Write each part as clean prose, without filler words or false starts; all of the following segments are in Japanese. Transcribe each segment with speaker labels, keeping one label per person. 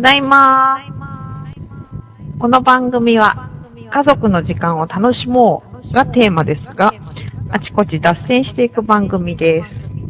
Speaker 1: ただいま。この番組は家族の時間を楽しもうがテーマですが、あちこち脱線していく番組です。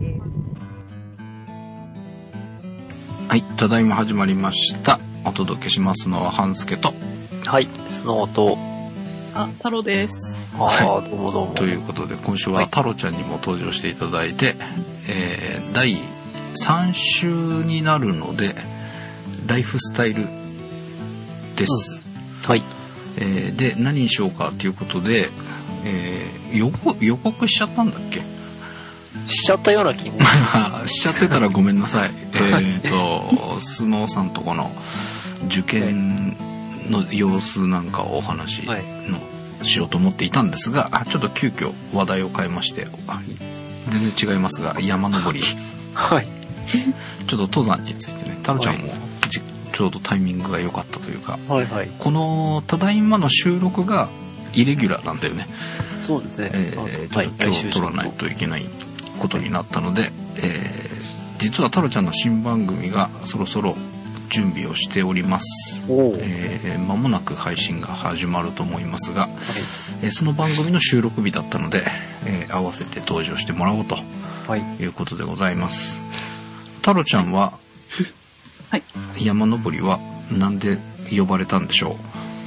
Speaker 2: はい、ただいま始まりました。お届けしますのは半助と、
Speaker 3: はい、スノーと、
Speaker 4: 太郎です。
Speaker 3: はい、どうもどうも。
Speaker 2: ということで今週は太郎ちゃんにも登場していただいて、第3週になるのでライフスタイルです、
Speaker 3: はい。
Speaker 2: で何にしようかということで、予告しちゃったんだっけ？
Speaker 3: しちゃったような気も
Speaker 2: しちゃってたらごめんなさい。スノーさんとこの受験の様子なんかをお話の、しようと思っていたんですが、ちょっと急遽話題を変えまして、全然違いますが、山登り
Speaker 3: はい。
Speaker 2: ちょっと登山についてね、太郎ちゃんも、ちょうどタイミングが良かったというか、
Speaker 3: はいはい。
Speaker 2: このただいまの収録がイレギュラーなんだよね。
Speaker 3: そうですね。
Speaker 2: ちょっと今日撮らないといけないことになったので、実は太郎ちゃんの新番組がそろそろ準備をしております。間もなく配信が始まると思いますが、その番組の収録日だったので、合わせて登場してもらおうということでございます。太郎ちゃんは、
Speaker 4: はい、
Speaker 2: 山登りはなんで呼ばれたんでしょ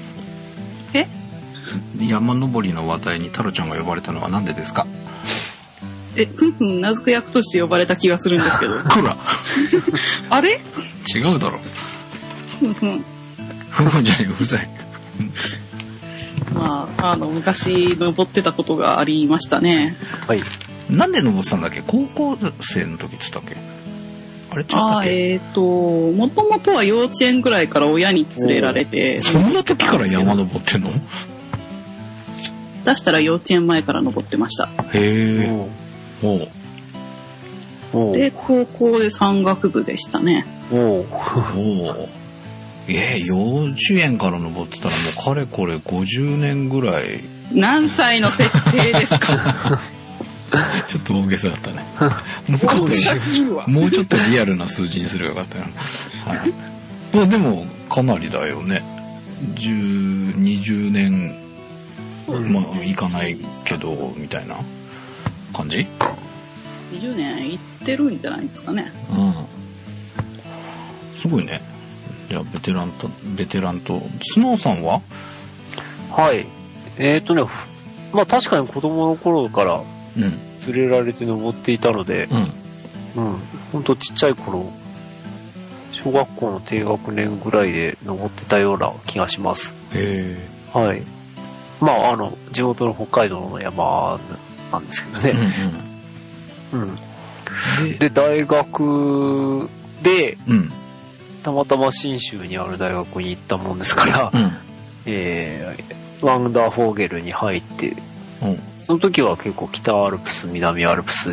Speaker 2: う？山登りの話題に太郎ちゃんが呼ばれたのはなんでですか？
Speaker 4: ふんふん名付け役として呼ばれた気がするんですけど。
Speaker 2: こら
Speaker 4: あれ？
Speaker 2: 違うだろ。
Speaker 4: ふんふん。
Speaker 2: ふんふんじゃねえよ、うざい。
Speaker 4: まあ、昔登ってたことがありましたね。
Speaker 3: はい。
Speaker 2: なんで登ってたんだっけ？高校生の時って言ったっけ？あれ違ったっけ？
Speaker 4: もともとは幼稚園ぐらいから親に連れられて。
Speaker 2: そんな時から山登ってんの？
Speaker 4: 出したら幼稚園前から登ってました。
Speaker 2: へー。
Speaker 4: で、高校で山岳部でしたね。
Speaker 2: 幼稚園から登ってたらもうかれこれ50年ぐらい。何
Speaker 4: 歳の設定ですか？
Speaker 2: ちょっと大げさだったね。もうちょっとリアルな数字にすればよかったよ。はい。まあでもかなりだよね。20年、まあいかないけどみたいな感じ
Speaker 4: ？20年いってるんじゃないですかね。
Speaker 2: すごいね。じゃあベテランとスノーさんは？
Speaker 3: はい。まあ確かに子供の頃から連れられて登っていたので、ほんとちっちゃい頃、小学校の低学年ぐらいで登ってたような気がします。はい。まあ地元の北海道の山なんですけどね。で大学で、たまたま信州にある大学に行ったもんですから、ワンダーフォーゲルに入って、その時は結構北アルプス、南アルプス、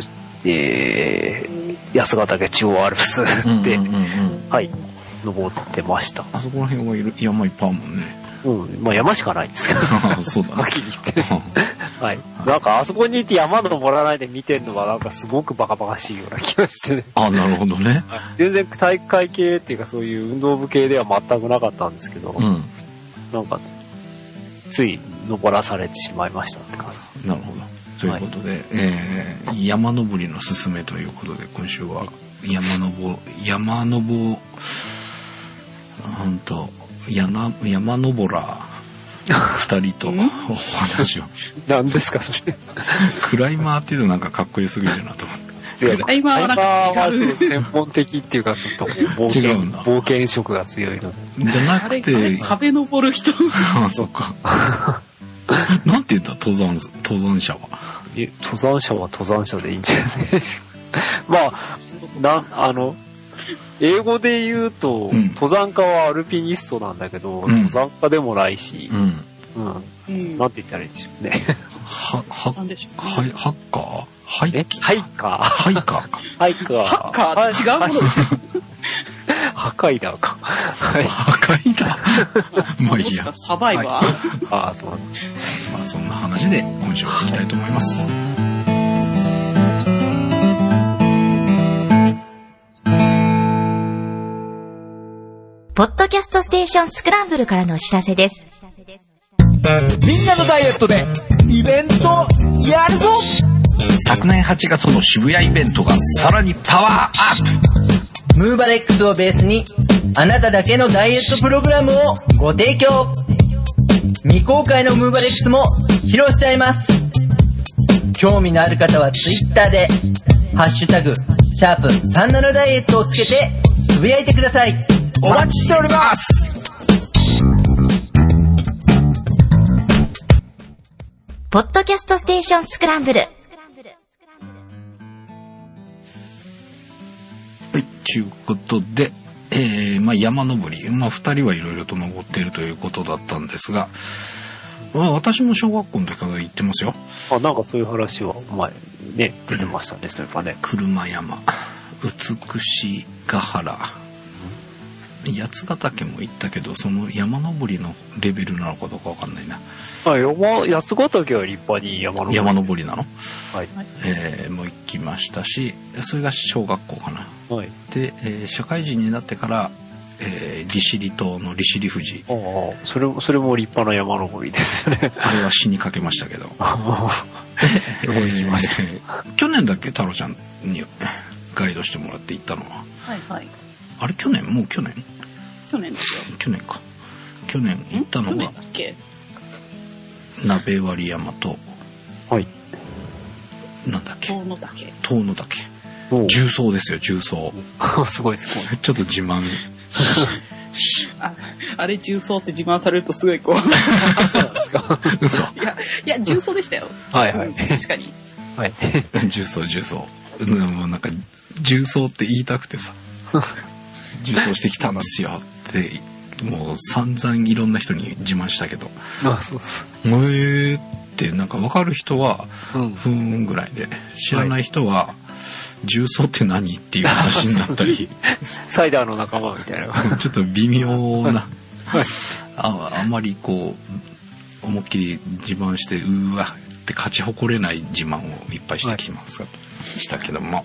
Speaker 3: 八ヶ岳、中央アルプスで、登ってました。
Speaker 2: あそこら辺は山いっぱいあるもんね。
Speaker 3: まあ山しかないですけど。
Speaker 2: そうだね。
Speaker 3: はっきり言って。はい。なんかあそこにいて山登らないで見てるのはなんかすごくバカバカしいような気がしてね。
Speaker 2: なるほどね。
Speaker 3: 全然体育会系っていうかそういう運動部系では全くなかったんですけど、なんかつい登らされてしまいましたって感じです。
Speaker 2: なるほど。ということで、山登りのすすめということで今週は山登ら2人とお話を。
Speaker 3: 何ですかそれ？
Speaker 2: クライマーっていうとなんかかっこよすぎるなと思って。
Speaker 4: クライマーはなんか違う。
Speaker 3: 専門的っていうかちょっと冒険色が強いの
Speaker 2: じゃなくて
Speaker 4: 壁登る人。
Speaker 2: そうか。なんて言った？登山者は。
Speaker 3: 登山者は登山者でいいんじゃないですか。まあ英語で言うと、登山家はアルピニストなんだけど、登山家でもないし、なんて言ったらいいんでしょうね。
Speaker 2: ハッカー？ハイカ
Speaker 4: ー違うものですよ。
Speaker 3: 破壊だか。
Speaker 2: 破壊だ。まあいいや。
Speaker 4: サバイバー。
Speaker 3: そう。
Speaker 2: まあそんな話で今週は行きたいと思います。
Speaker 5: ポッドキャストステーションスクランブルからのお知らせです。
Speaker 6: みんなのダイエットでイベントやるぞ。
Speaker 2: 昨年8月の渋谷イベントがさらにパワーアッ
Speaker 7: プ。ムーバレックスをベースにあなただけのダイエットプログラムをご提供。未公開のムーバレックスも披露しちゃいます。興味のある方はツイッターでハッシュタグ#37ダイエットをつけてつぶやいてください。
Speaker 6: お待ちしております。
Speaker 5: ポッドキャストステーションスクランブル。はい、
Speaker 2: ということで、山登り、2人はいろいろと登っているということだったんですが、私も小学校の時から行ってますよ。
Speaker 3: なんかそういう話は前ね出てましたね。そういえばね。
Speaker 2: 車山、美ヶ原、八ヶ岳も行ったけど、その山登りのレベルなのかどうかわかんないな。
Speaker 3: 八ヶ岳は立派に山
Speaker 2: 登りなの。
Speaker 3: はい。
Speaker 2: もう行きましたし、それが小学校かな。
Speaker 3: はい。
Speaker 2: で、社会人になってから、利尻島の利尻富士。
Speaker 3: それも立派な山登りですよね。
Speaker 2: あれは死にかけましたけど。去年だっけ、太郎ちゃんにガイドしてもらって行ったのは。
Speaker 4: はいはい。
Speaker 2: あれ去年です
Speaker 4: よ。
Speaker 2: 去年か。去年行ったのが鍋割山と、
Speaker 3: はい。
Speaker 2: なんだっけ。
Speaker 4: 遠野岳。
Speaker 2: 重曹ですよ、重曹。
Speaker 3: すごいすごい。
Speaker 2: ちょっと自慢。
Speaker 4: あれ重曹って自慢されるとすごいこう。
Speaker 3: そうなんですか。
Speaker 2: 嘘。
Speaker 4: いや重曹でしたよ。
Speaker 3: はいはい。
Speaker 4: 確かに。
Speaker 3: はい。
Speaker 2: 重曹。もうなんか重曹って言いたくてさ。重曹してきたんですよってもう散々いろんな人に自慢したけど、
Speaker 3: そう
Speaker 2: ってなんか分かる人はふーんぐらいで、知らない人は重曹って何っていう話になったり、
Speaker 3: サイダーの仲間みたいな
Speaker 2: ちょっと微妙な、あんまりこう思いっきり自慢してうわって勝ち誇れない自慢をいっぱいしてきます、したけども、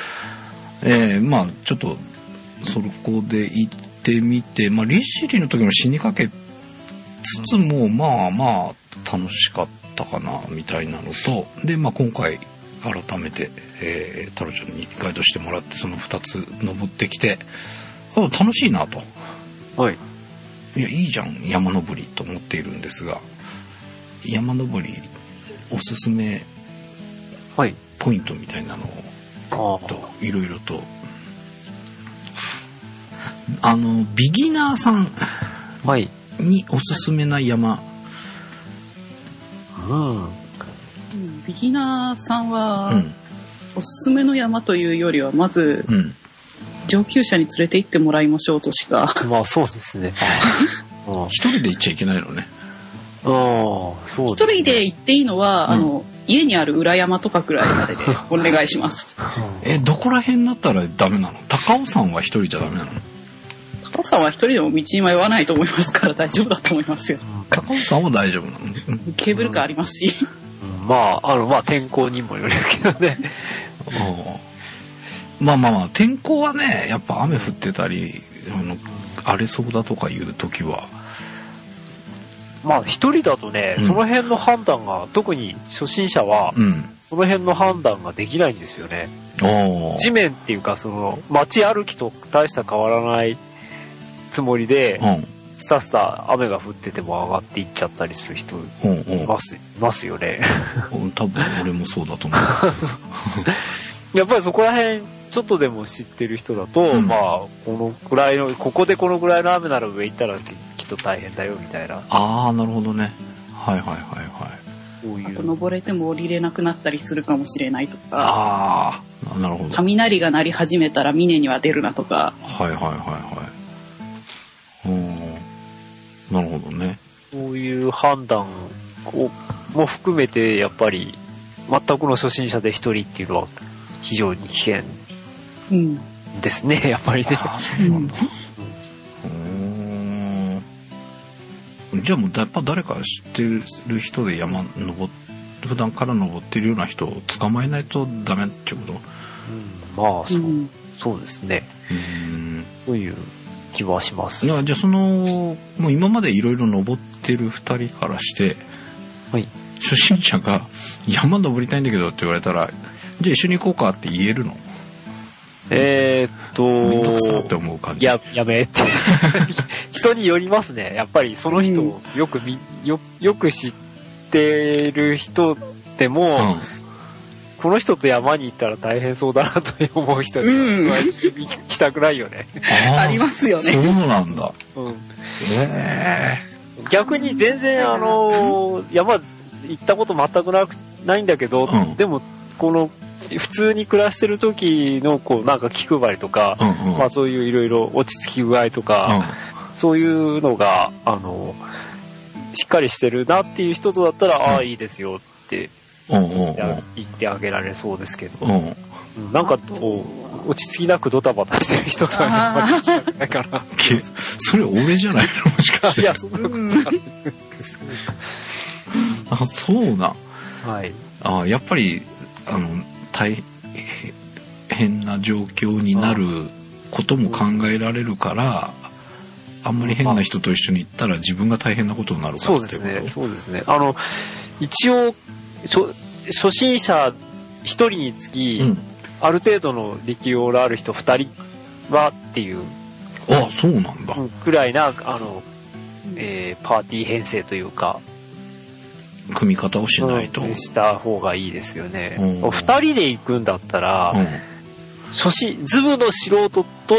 Speaker 2: ちょっとそこで行ってみて、利尻の時も死にかけつつも楽しかったかなみたいなのと、で今回改めて、太郎ちゃんにガイドしてもらってその2つ登ってきて、楽しいなと、
Speaker 3: はい、
Speaker 2: いやいいじゃん山登りと思っているんですが、山登りおすすめポイントみたいなのをいろいろと。ビギナーさんにおすすめな山、
Speaker 4: ビギナーさんは、おすすめの山というよりはまず、上級者に連れて行ってもらいましょうとしか。
Speaker 3: そうですね。
Speaker 2: 一人で行っちゃいけないのね。
Speaker 3: そう
Speaker 4: 一人で行っていいのは、家にある裏山とかくらいまででお願いします。
Speaker 2: どこら辺だったらダメなの？高尾山は一人じゃダメなの？
Speaker 4: 高尾山は一人でも道に迷わないと思いますから大丈夫だと思いますよ。
Speaker 2: 高尾山は大丈夫なの？
Speaker 4: ケーブルカーありますし。
Speaker 3: 天候にもよるけどね。
Speaker 2: 天候はね、やっぱ雨降ってたり荒れそうだとかいう時は、
Speaker 3: 一人だとね、その辺の判断が特に初心者は、その辺の判断ができないんですよね。地面っていうかその街歩きと大した変わらないつもりで、さっさ雨が降ってても上がっていっちゃったりする人いますよね。
Speaker 2: 多分俺もそうだと思う。
Speaker 3: やっぱりそこら辺ちょっとでも知ってる人だと、ここでこのぐらいの雨なら上行ったらきっと大変だよみたいな。
Speaker 2: なるほどね。はい。
Speaker 3: そういう。
Speaker 4: あと登れても降りれなくなったりするかもしれないとか。
Speaker 2: なるほど。
Speaker 4: 雷が鳴り始めたら峰には出るなとか。
Speaker 2: はい。なるほどね。
Speaker 3: そういう判断も含めてやっぱり全くの初心者で一人っていうのは非常に危険ですね、やっぱりね。
Speaker 2: そうなんだ。じゃあもうやっぱ誰か知ってる人で普段から登ってるような人を捕まえないとダメっていうこと？
Speaker 3: そうですね。そういう気はします。
Speaker 2: じゃあもう今までいろいろ登ってる2人からして、
Speaker 3: はい、
Speaker 2: 初心者が山登りたいんだけどって言われたら、じゃあ一緒に行こうかって言えるの？めんどくさって思う感じ。
Speaker 3: やめって人によりますね。やっぱりその人をよく知ってる人でも、この人と山に行ったら大変そうだなと思う人には一緒に行きたくないよね。
Speaker 4: ありますよね。
Speaker 2: そうなんだ。
Speaker 3: 逆に全然山行ったこと全くないんだけど、でもこの普通に暮らしてる時のなんか気配りとか、まあそういういろいろ落ち着き具合とか、そういうのがしっかりしてるなっていう人とだったら、ああいいですよって言ってあげられそうですけど、なんか落ち着きなくドタバタしてる人とはやっぱり行きたくないかな。
Speaker 2: それ俺じゃないのもしかして。
Speaker 3: いや、そんなことないですけど。
Speaker 2: あ、そうな。
Speaker 3: はい。
Speaker 2: あ、やっぱり大変な状況になることも考えられるから、あんまり変な人と一緒に行ったら自分が大変なことになるからってこと。
Speaker 3: そうですね。一応初心者1人につき、ある程度の力量のある人2人はっていう。
Speaker 2: あ、そうなんだ。
Speaker 3: くらいなパーティー編成というか。
Speaker 2: 組み方をしないと、
Speaker 3: した方がいいですよね。2人で行くんだったら、ズブの素人と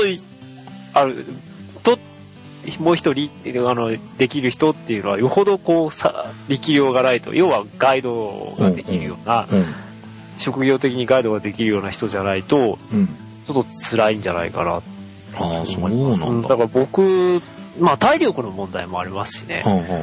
Speaker 3: もう一人できる人っていうのはよほど力量がないと、要はガイドができるような、職業的にガイドができるような人じゃないと、ちょっと辛いんじゃないかなと思います。だから僕、まあ体力の問題もありますしね。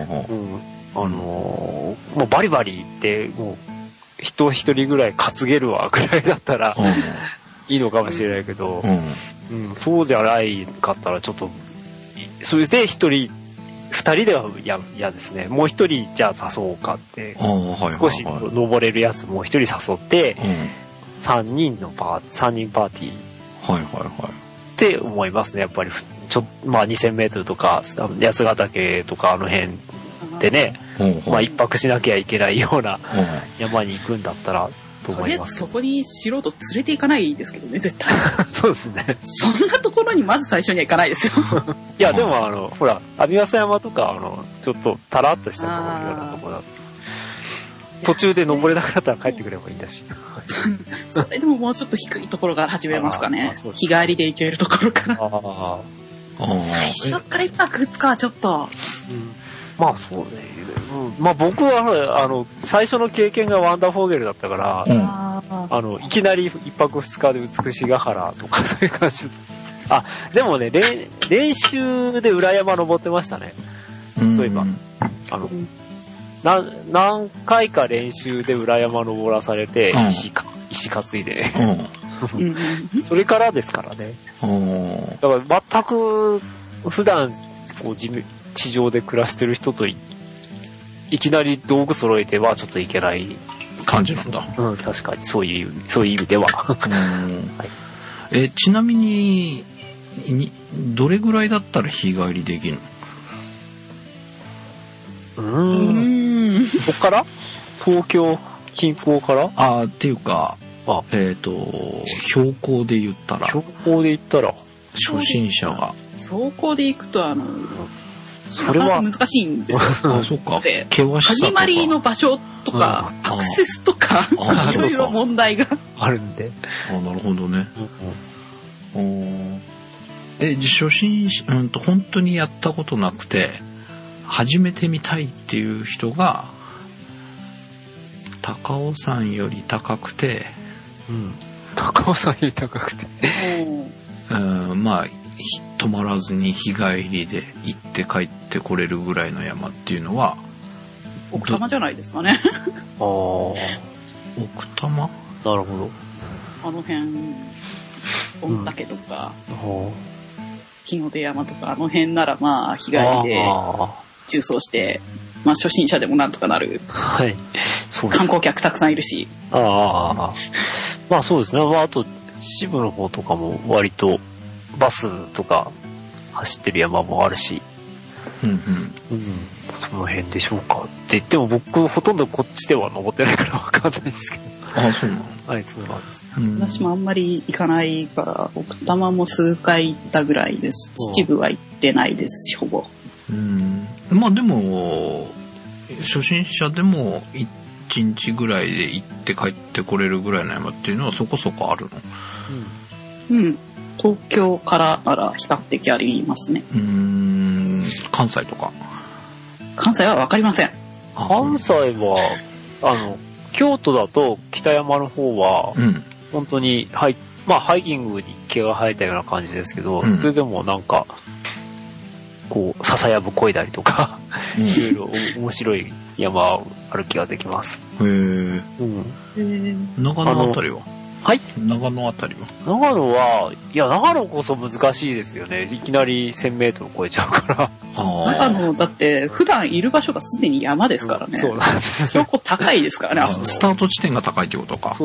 Speaker 3: もうバリバリってもう人一人ぐらい担げるわぐらいだったらいいのかもしれないけど、そうじゃないかったらちょっとそれで一人二人では嫌ですね。もう一人じゃあ誘おうかって、少し登れるやつもう一人誘って、3人パーティーって思いますね。やっぱりまあ2000メートルとか八ヶ岳とかあの辺でね、まあ一泊しなきゃいけないような山に行くんだったらと思います。
Speaker 4: そこに素人連れて行かないですけどね、絶対。
Speaker 3: そうですね。
Speaker 4: そんなところにまず最初には行かないですよ。
Speaker 3: いやでもほら網笠山とかちょっとタラッとしたようなところだと途中で登れなくなったら帰ってくればいいんだし。
Speaker 4: それでももうちょっと低いところから始めますかね。日帰りで行けるところから。最初から1泊2日はちょっと。
Speaker 3: まあそうね。まあ僕は最初の経験がワンダーフォーゲルだったから、いきなり1泊2日で美しが原とかそういう感じ。あ、でもね、練習で裏山登ってましたね。そういえば。何回か練習で裏山登らされて、石担いでね。それからですからね。だから全く普段地上で暮らしてる人といきなり道具揃えてはちょっといけない
Speaker 2: 感じなんだ。
Speaker 3: 確かにそういう意味では。
Speaker 2: ちなみにどれぐらいだったら日帰りできる
Speaker 3: の？ここから東京近郊から？
Speaker 2: っていうか、標高で言ったら初心者が
Speaker 4: 標高で行くと
Speaker 3: それは
Speaker 4: 難しいんですよ。
Speaker 2: そうか。
Speaker 4: 始まりの場所とかアクセスとかいろいろ問題が
Speaker 3: あるんで。
Speaker 2: なるほどね。初心者本当にやったことなくて始めてみたいっていう人が高尾山より高くて、
Speaker 3: 高尾山より高くて
Speaker 2: まあ泊まらずに日帰りで行って帰ってこれるぐらいの山っていうのは
Speaker 4: 奥多摩じゃないですかね。
Speaker 2: 奥多摩？
Speaker 3: なるほど。
Speaker 4: あの辺御嶽とか、日の出山とかあの辺ならまあ日帰りで縦走してまあ初心者でもなんとかなる。
Speaker 3: はい。そうです。
Speaker 4: 観光客たくさんいるし。
Speaker 3: まあそうですね。あと秩父の方とかも割とバスとか走ってる山もあるし、その辺でしょうかって言っても僕ほとんどこっちでは登ってないから分かんないですけど。
Speaker 2: あ、そうなの？
Speaker 3: はい、そうなんです。
Speaker 4: 私もあんまり行かないから、奥多摩も数回行ったぐらいです。秩父は行ってないですし、ほぼ。
Speaker 2: まあでも、初心者でも1日ぐらいで行って帰ってこれるぐらいの山っていうのはそこそこあるの？
Speaker 4: 東京からなら比較的ありますね。
Speaker 2: 関西とか？
Speaker 4: 関西はわかりません。
Speaker 3: 関西は、京都だと北山の方は、本当にハイキングに毛が生えたような感じですけど、それでもなんか、こう、笹やぶこいだりとか、いろいろ面白い山歩きができます。
Speaker 2: 長野あたりは？
Speaker 3: はい。
Speaker 2: 長野あたりは？
Speaker 3: 長野は、いや、長野こそ難しいですよね。いきなり1000メートル超えちゃうから。
Speaker 4: 長野、だって普段いる場所がすでに山ですからね。そうなんです。そこ高いですからね。
Speaker 2: スタート地点が高いってことか。
Speaker 3: そう。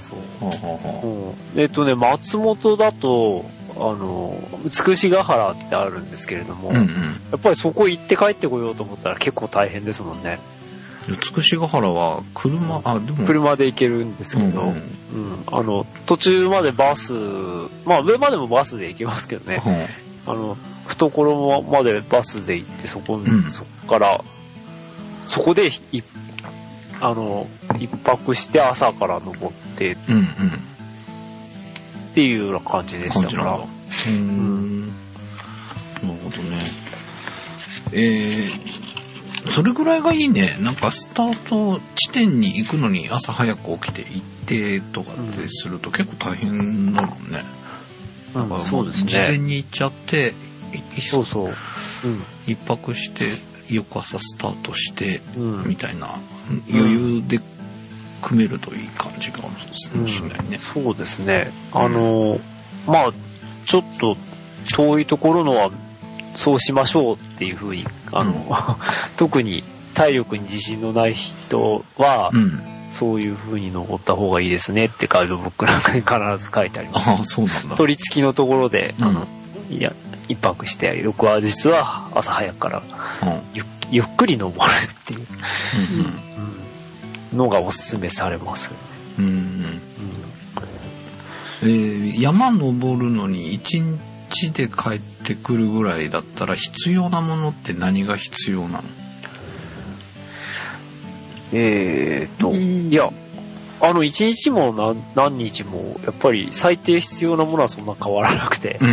Speaker 3: 松本だと、つくしヶ原ってあるんですけれども、やっぱりそこ行って帰ってこようと思ったら結構大変ですもんね。
Speaker 2: つくしヶ原はでも
Speaker 3: 車で行けるんですけど、途中までバス、上までもバスで行けますけどね、懐までバスで行ってそこからそこで一泊して朝から登ってっていうような感じでしたから。なるほ
Speaker 2: どね。それぐらいがいいね。なんかスタート地点に行くのに朝早く起きて行ってとかってすると結構大変なのね。なんかもう事前に行っちゃって、一泊して翌朝スタートしてみたいな余裕で組めるといい感じかもしれないね。
Speaker 3: そうですね。ちょっと遠いところのはそうしましょうっていうふうに特に体力に自信のない人は、そういうふうに登った方がいいですねってガイドブックなんかに必ず書いてあります。
Speaker 2: あ、そうなんだ。
Speaker 3: 取り付きのところで、一泊して翌日は朝早くから、ゆっくり登るっていうのがおすすめされます。
Speaker 2: 山登るのに1日で帰ってくるぐらいだったら必要なものって何が必要なの？いや、1日も何日もやっぱり最低必要なものはそんな変わらなくて、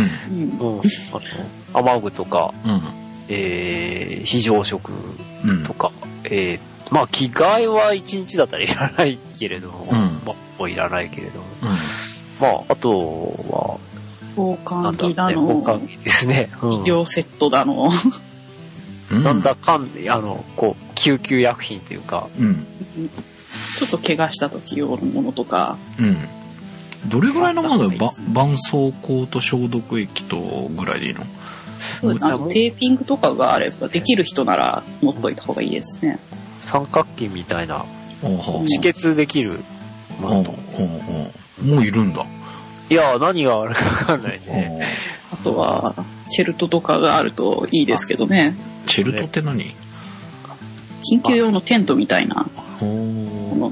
Speaker 2: 雨具とか、非常食とか、着替えは1日だったらいらないけれども、もういらないけれども、あとは
Speaker 4: 防寒着だの、
Speaker 3: 防寒着ですね。
Speaker 4: 医療セットだの。
Speaker 3: なんだかんで、救急薬品というか、
Speaker 4: ちょっと怪我した時用のものとか。
Speaker 2: どれぐらいのものだよ？絆創膏と消毒液とぐらいでいいの？
Speaker 4: そうですね。あとテーピングとかがあれば、できる人なら持っといた方がいいですね。
Speaker 3: 三角巾みたいな、止血できるものと。
Speaker 2: もういるんだ。
Speaker 3: いや、何があるかわかんないね。
Speaker 4: あとは、チェルトとかがあるといいですけどね。
Speaker 2: チェルトって何？
Speaker 4: 緊急用のテントみたいなもの。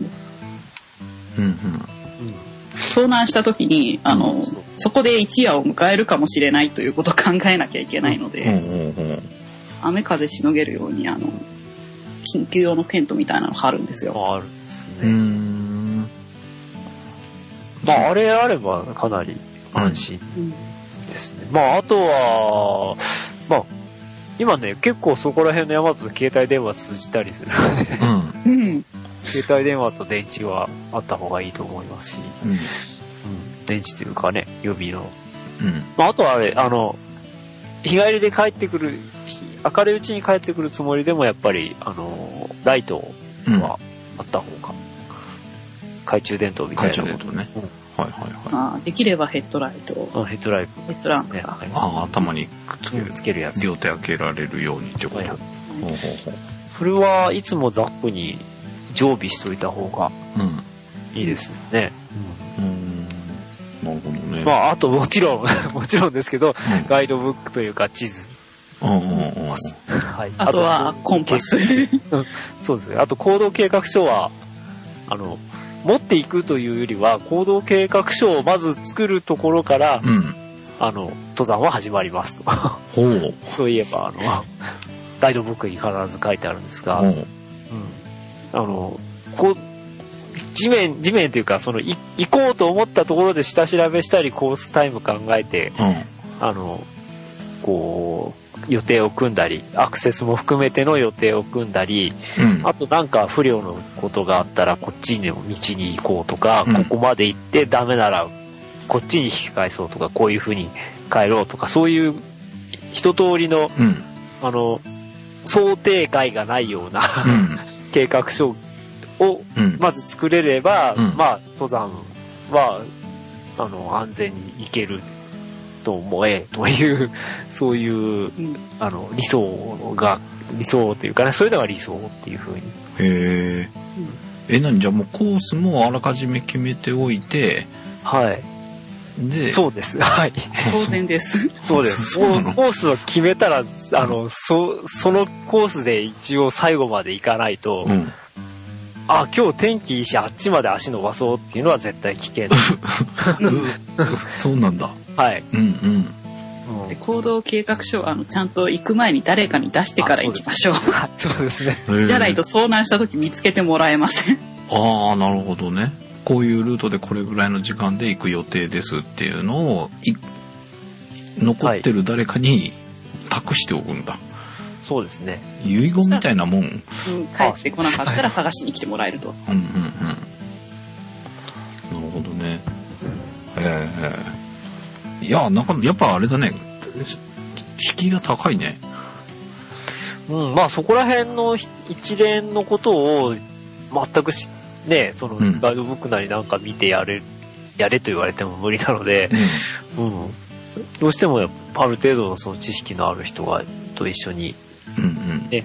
Speaker 4: 遭難した時に、そこで一夜を迎えるかもしれないということを考えなきゃいけないので、雨風しのげるように、緊急用のテントみたいなの貼るんですよ。
Speaker 3: あるんですね。あれあればかなり安心ですね。あとは、今ね、結構そこら辺の山だと携帯電話通じたりするので、携帯電話と電池はあった方がいいと思いますし、電池というかね、予備の。あとはあれ、日帰りで帰ってくる、明るいうちに帰ってくるつもりでもやっぱり、ライトはあった方が、懐中電灯みたいなことね。
Speaker 4: できればヘッドライト。
Speaker 3: ヘッドランプね。
Speaker 2: 頭にくっ
Speaker 3: つけるやつ。
Speaker 2: 両手開けられるようにってこと。
Speaker 3: それはいつもザックに常備しといた方がいいですね。
Speaker 2: なるほどね。
Speaker 3: まあ、あともちろんですけど、ガイドブックというか地図。
Speaker 4: はい。あとはコンパス。
Speaker 3: そうですね。あと行動計画書は、持っていくというよりは、行動計画書をまず作るところから、登山は始まりますと。そういえば、ガイドブックに必ず書いてあるんですが、地面というか、行こうと思ったところで下調べしたり、コースタイム考えて、予定を組んだり、アクセスも含めての予定を組んだり、あとなんか不良のことがあったら、こっちの道に行こうとか、ここまで行ってダメなら、こっちに引き返そうとか、こういう風に帰ろうとか、そういう一通りの、想定外がないような、計画書をまず作れれば、まあ登山は安全に行けると思えというそういう理想というかね、そういうのが理想っていうふうに。
Speaker 2: 何じゃあもうコースもあらかじめ決めておいて、
Speaker 3: はい。で、そうです。はい。
Speaker 4: 当然です。
Speaker 3: そうです。コースを決めたらそのコースで一応最後まで行かないと。今日天気いいし、あっちまで足伸ばそうっていうのは絶対危険。
Speaker 2: そうなんだ。
Speaker 3: はい。
Speaker 4: で行動計画書をちゃんと行く前に誰かに出してから行きましょう。
Speaker 3: そうですね。
Speaker 4: じゃないと遭難した時見つけてもらえません。
Speaker 2: なるほどね。こういうルートでこれぐらいの時間で行く予定ですっていうのを残ってる誰かに託しておくんだ。
Speaker 3: そうですね。
Speaker 2: 遺言みたいなもん。
Speaker 4: 帰ってこなかったら探しに来てもらえると。
Speaker 2: なるほどね。いや、やっぱあれだね。敷居が高いね。
Speaker 3: まあそこら辺の一連のことを全くね、そのガイドブックなりなんか見てやれと言われても無理なので、どうしてもある程度のその知識のある人と一緒にね、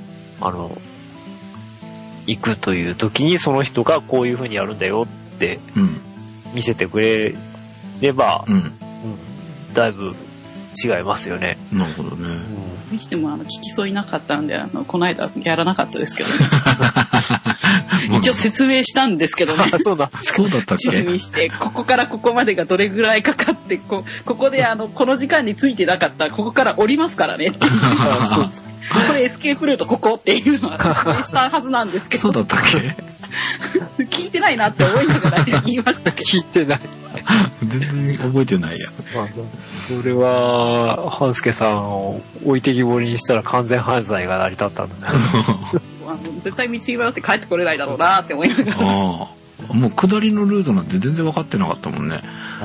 Speaker 3: 行くという時にその人がこういう風にやるんだよって見せてくれれば、だいぶ違いますよね。
Speaker 2: なるほどね。
Speaker 4: にしても聞きそういなかったんでこの間やらなかったですけど、ね、一応説明したんですけどね。
Speaker 2: そうだったっけ。
Speaker 4: にしてここからここまでがどれぐらいかかってここでこの時間についてなかったらここから降りますからね。これエスケープルートここっていうのは説明したはずなんですけど。
Speaker 2: そうだったっけ。
Speaker 4: 聞いてないなって思いながら言いましたけど。
Speaker 3: 聞いてない。
Speaker 2: 全然覚えてないや。
Speaker 3: それは半助さんを置いてきぼりにしたら完全犯罪が成り立ったんだね。
Speaker 4: 絶対道に迷って帰ってこれないだろうなって思いながら。
Speaker 2: もう下りのルートなんて全然分かってなかったもんね。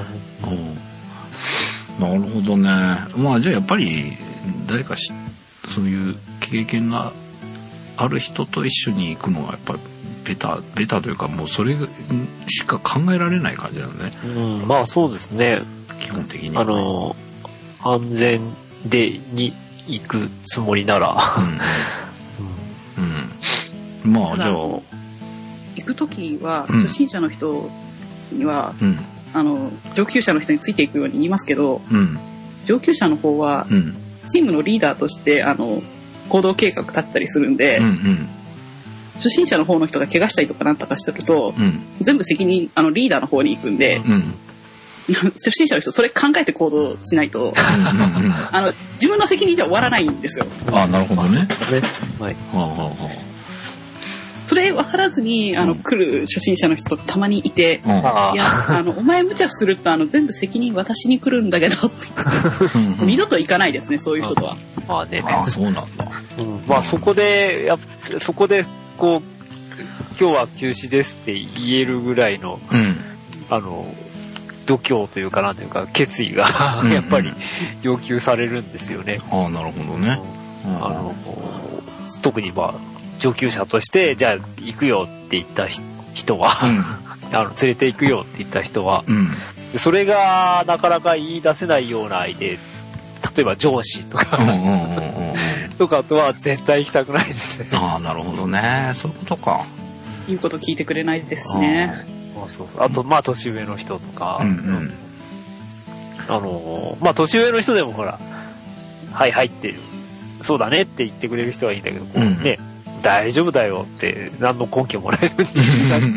Speaker 2: なるほどね。まあじゃあやっぱり誰かそういう経験がある人と一緒に行くのがやっぱりベタというかもうそれしか考えられない感じだよね。
Speaker 3: まあそうですね。
Speaker 2: 基本的には、
Speaker 3: ね、安全に行くつもりなら、
Speaker 2: まあじゃあ
Speaker 4: 行く時は初心者の人には、上級者の人についていくように言いますけど、上級者の方は、チームのリーダーとして行動計画立ったりするんで、初心者の方の人が怪我したりとかなんとかしてると、全部責任リーダーの方に行くんで、初心者の人それ考えて行動しないと自分の責任じゃ終わらないんですよ。
Speaker 2: なるほどね。
Speaker 3: はい。
Speaker 4: それ分からずに来る初心者の人とかたまにいて、いやお前無茶すると全部責任私に来るんだけどって二度と行かないですね、そういう人とは。
Speaker 2: そうなんだ。
Speaker 3: まあそこでこう今日は中止ですって言えるぐらいの度胸というかなんというか決意がやっぱり要求されるんですよね。
Speaker 2: なるほどね。
Speaker 3: 特に上級者としてじゃあ行くよって言った人は、連れて行くよって言った人は、それがなかなか言い出せないような相手、例えば上司とかとかとは絶対行きたくないですね。
Speaker 2: なるほどね。そういうことか。
Speaker 4: 言うこと聞いてくれないですしね。
Speaker 3: あと年上の人とか、 まあ年上の人でもほら、はい入ってる。そうだねって言ってくれる人はいいんだけど、こうね、大丈夫だよって何の根拠もないのに言っちゃう。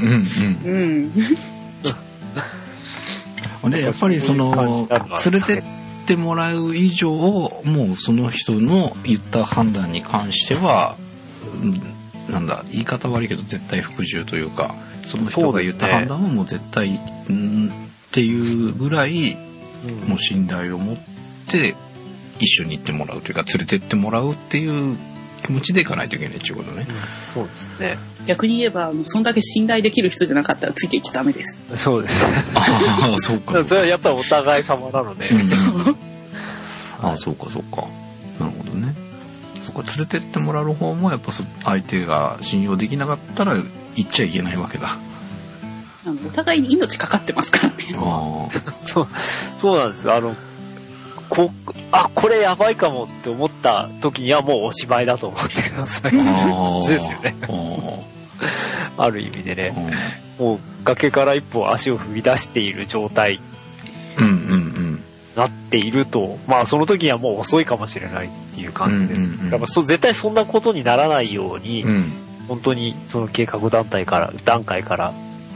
Speaker 2: で、やっぱりその、連れてってもらう以上、もうその人の言った判断に関しては、なんだ、言い方悪いけど絶対服従というか、その人が言った判断はもう絶対、っていうぐらい、もう信頼を持って一緒に行ってもらうというか、連れてってもらうっていう気持ちでいかないといけないっていうことね。
Speaker 3: そうですね。
Speaker 4: 逆に言えば、そんだけ信頼できる人じゃなかったらついていっちゃダメです。
Speaker 3: そうですね。
Speaker 2: ああ、そうか。
Speaker 3: それはやっぱりお互い様なので。
Speaker 2: ああ、そうかそうか。なるほどね。そうか、連れてってもらう方もやっぱ相手が信用できなかったら行っちゃいけないわけだ。
Speaker 4: お互いに命かかってますからね。
Speaker 3: そうなんですよ。これやばいかもって思った時にはもうおしまいだと思ってください。ですよね。ある意味でね、もう崖から一歩足を踏み出している状態になっていると、まあその時にはもう遅いかもしれないっていう感じです。だから絶対そんなことにならないように、本当にその計画段階から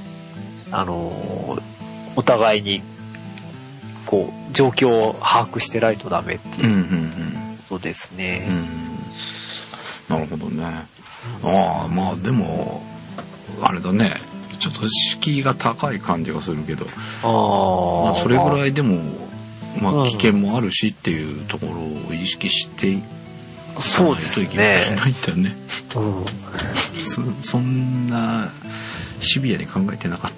Speaker 3: お互いにこう状況を把握してないとダメっていうことですね。
Speaker 2: なるほどね。ああ、まあでもあれだね。ちょっと敷居が高い感じがするけど、まあそれぐらいでもまあ危険もあるしっていうところを意識していかないといけないんだね。そんなシビアに考えてなかった。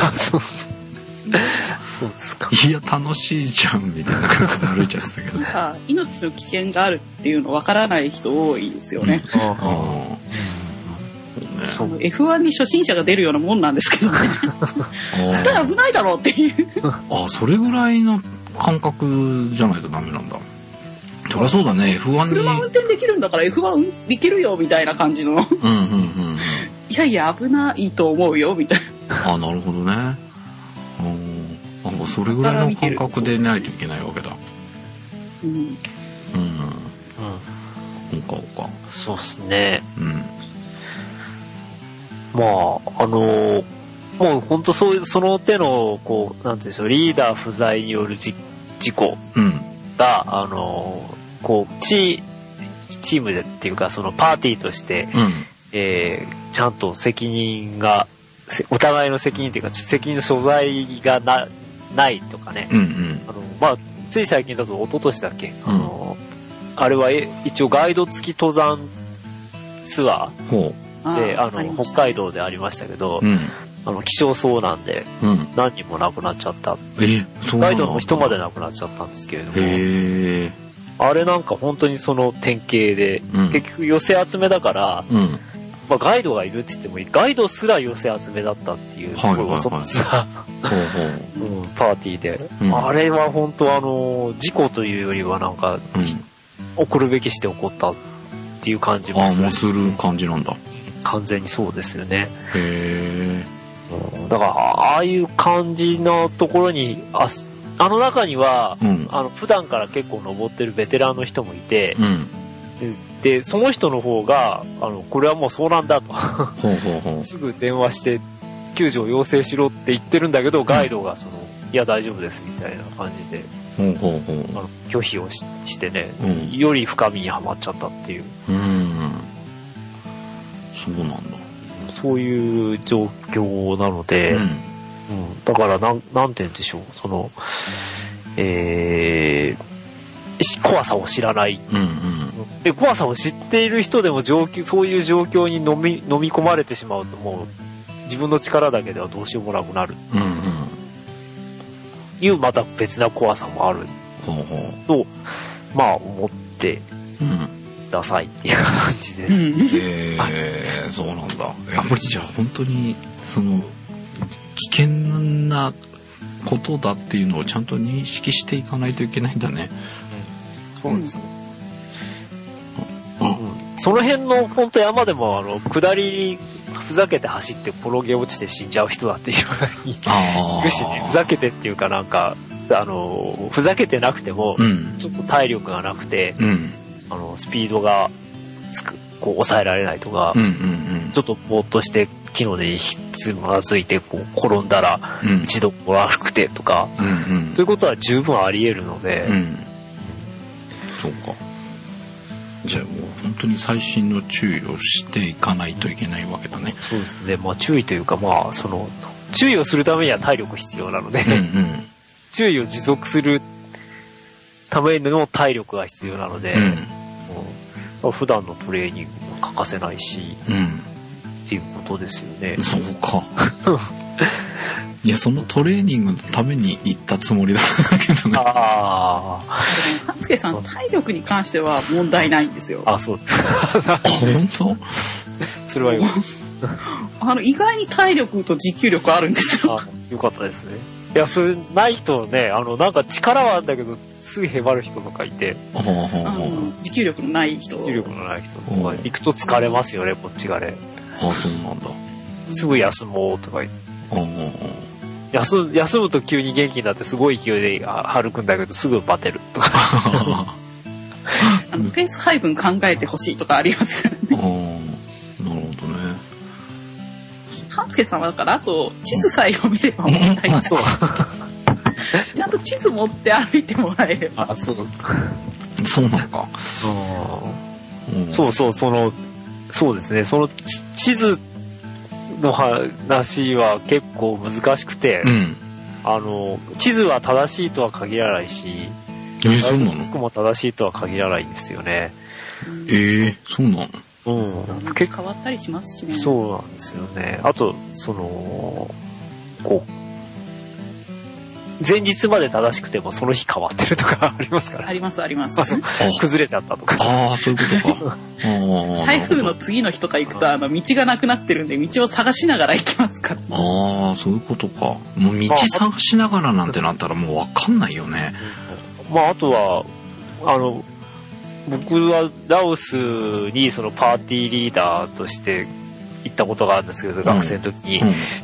Speaker 3: そうですか。
Speaker 2: いや楽しいじゃんみたいな感じで歩いちゃってたけど。
Speaker 4: 命の危険があるっていうの分からない人多いですよね。F1 に初心者が出るようなもんなんですけどね。絶対危ないだろうっていう。
Speaker 2: それぐらいの感覚じゃないとダメなんだ。そりゃそうだね。F1 に
Speaker 4: 車運転できるんだから F1 できるよみたいな感じの。いやいや危ないと思うよみたいな。
Speaker 2: なるほどね。それぐらいの感覚でないといけないわけだ。
Speaker 3: そうですね。まあもう本当その手のこうなんていうんでしょう、リーダー不在による事故が、こうチームでっていうかそのパーティーとして、ちゃんと責任がお互いの責任っていうか責任の所在がないとかね。まあつい最近だと一昨年だっけ、あれは一応ガイド付き登山ツアーで北海道でありましたけど、希少遭難で何人も亡くなっちゃった。ガイドの人まで亡くなっちゃったんですけれども、あれなんか本当にその典型で、結局寄せ集めだから、まあ、ガイドがいるって言ってもいい、ガイドすら寄せ集めだったっていう、すごいお粗末なパーティーで、あれは本当事故というよりはなんか、起こるべきして起こったっていう感じもする。
Speaker 2: もうする感じなんだ。
Speaker 3: 完全にそうですよね。だからああいう感じのところにあの中には、普段から結構登ってるベテランの人もいて、でその人の方がこれはもうそうなんだとすぐ電話して救助を要請しろって言ってるんだけど、ガイドがいや大丈夫ですみたいな感じで拒否をしてね、より深みにはまっちゃったっていう。
Speaker 2: そうなんだ。
Speaker 3: そういう状況なので、だからなんて言うんでしょう、怖さを知らない、で怖さを知っている人でもそういう状況に飲み込まれてしまうと、もう自分の力だけではどうしようもなくなる、いうまた別な怖さもあると、まあ思ってくださいっていう感じです。
Speaker 2: そうなんだ。やっぱりじゃあ本当に危険なことだっていうのをちゃんと認識していかないといけないんだね。
Speaker 3: そうですね。その辺の本当山でも下りふざけて走って転げ落ちて死んじゃう人だっていうぐらいいるしね。ふざけてっていうかなんかふざけてなくても、ちょっと体力がなくて、スピードがこう抑えられないとか、ちょっとぼーっとして木の根につまずいてこう転んだら打ちどころ悪くてとか、そういうことは十分あり得るので、
Speaker 2: そうか。じゃあもう本当に細心の注意をしていかないといけないわけだね。
Speaker 3: そうですね。まあ注意というか、まあその注意をするためには体力必要なので、注意を持続するための体力が必要なので、普段のトレーニングも欠かせないし、っていうことですよね。
Speaker 2: そうか。いや、そのトレーニングのために行ったつもりだったけどね。
Speaker 4: 半助さん、体力に関しては問題ないんですよ。
Speaker 3: あ、そう。
Speaker 2: 本当？
Speaker 3: それはよ
Speaker 4: 意外に体力と持久力あるんですよ。
Speaker 3: よかったですね。いや、それない人ね、なんか力はあるんだけど、すぐへばる人とかいて。
Speaker 4: 持久力のない人。
Speaker 3: 持久力のない人とか行くと疲れますよね、こっちがね。
Speaker 2: あ、そうなんだ。
Speaker 3: すぐ休もうとか言って。休むと急に元気になってすごい勢いで歩くんだけどすぐバテるとか。
Speaker 4: ペース配分考えてほしいとかありますよね。
Speaker 2: なるほどね。
Speaker 4: 半助さんはだからあと地図さえ読めれば問題ない。そう。ちゃんと地図持って歩いてもらえれば。
Speaker 2: そうなんか。
Speaker 3: そうですね。その地図の話は結構難しくて、地図は正しいとは限らないし、
Speaker 2: そうなの？
Speaker 3: 僕も正しいとは限らないんですよね。
Speaker 2: そうな
Speaker 4: の？結構変わったりしますしね。
Speaker 3: そうなんですよね。あとこう前日まで正しくてもその日変わってるとかありますから。
Speaker 4: あります。
Speaker 3: 崩れちゃったとか。
Speaker 2: そういうことか。
Speaker 4: 台風の次の日とか行くと道がなくなってるんで道を探しながら行きますから。
Speaker 2: そういうことか。もう道探しながらなんてなったらもう分かんないよね。
Speaker 3: あとは僕はラオスにそのパーティーリーダーとして行ったことがあるんですけど、学生の時に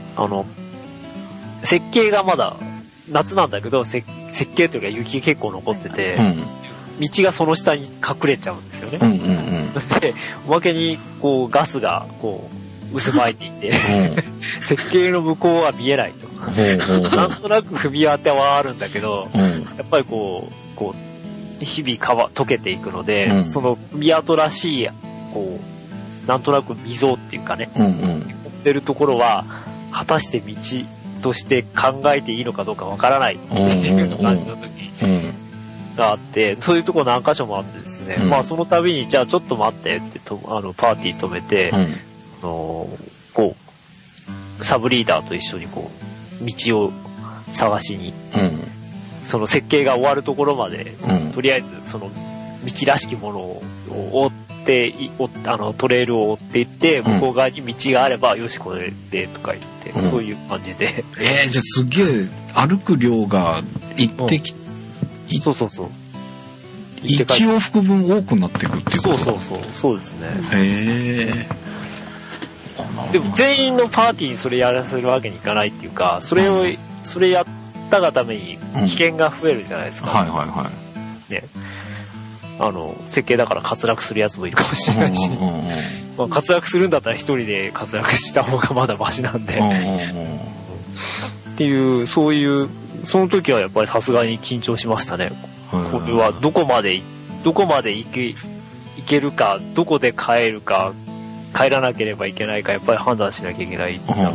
Speaker 3: 設計がまだ夏なんだけど設計というか雪結構残ってて、道がその下に隠れちゃうんですよね。でおまけにこうガスがこう渦巻いていて設計の向こうは見えないとなんとなく踏み当てはあるんだけど、やっぱりこう日々溶けていくので、その踏み跡らしいこうなんとなく溝っていうかね、ってるところは果たして道として考えていいのかどうかわからないっていう感じの時があって、そういうところ何箇所もあってですね、その度にじゃあちょっと待ってってパーティー止めて、こうサブリーダーと一緒にこう道を探しに、その設計が終わるところまで、とりあえずその道らしきものを追ってトレイルを追っていって、向こう側に道があれば、よしこれでとか言って、そういう感じで。
Speaker 2: じゃあすげえ歩く量が行ってき、
Speaker 3: そう。
Speaker 2: 1往復分多くなってくってこと？
Speaker 3: そうですね。でも全員のパーティーにそれやらせるわけにいかないっていうか、それやったがために危険が増えるじゃないですか。ね。設計だから滑落するやつもいるかもしれないし、滑落するんだったら一人で滑落した方がまだマシなんで、っていうその時はやっぱりさすがに緊張しましたね。これはどこまで行けるか、どこで帰るか、帰らなければいけないか、やっぱり判断しなきゃいけないな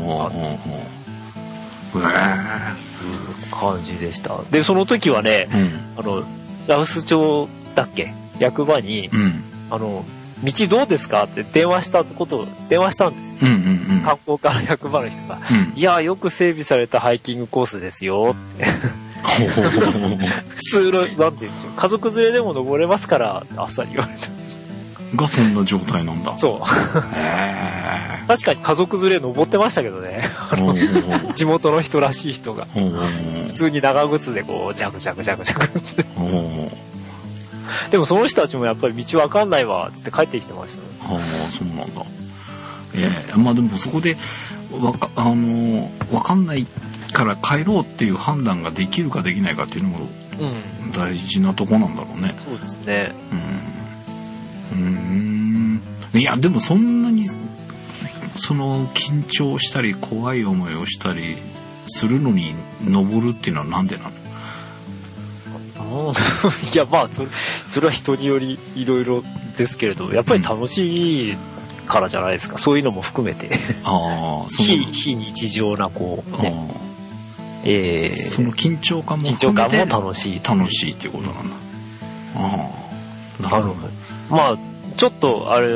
Speaker 3: 感じでした。でその時はね、羅臼町だっけ、役場に、道どうですかって電話したんですよ。観光課の役場の人が、いやよく整備されたハイキングコースですよって普通のなんていうんでしょう、家族連れでも登れますからあっさり言われた
Speaker 2: がそんな状態なんだ。
Speaker 3: そう確かに家族連れ登ってましたけどね地元の人らしい人が普通に長靴でこうジャクジャクってでもその人たちもやっぱり道わかんないわって帰ってきてましたね。
Speaker 2: そうなんだ。でもそこでわかんないから帰ろうっていう判断ができるかできないかっていうのも大事なとこなんだろうね。
Speaker 3: そうですね。
Speaker 2: いやでもそんなにその緊張したり怖い思いをしたりするのに登るっていうのはなんでなの？
Speaker 3: いやまあそれは人によりいろいろですけれど、やっぱり楽しいからじゃないですか。そういうのも含めて非日常なこうね、
Speaker 2: その緊張感も含めて
Speaker 3: 楽しいって
Speaker 2: いうことなんだ。なるほど。
Speaker 3: まあちょっとあれ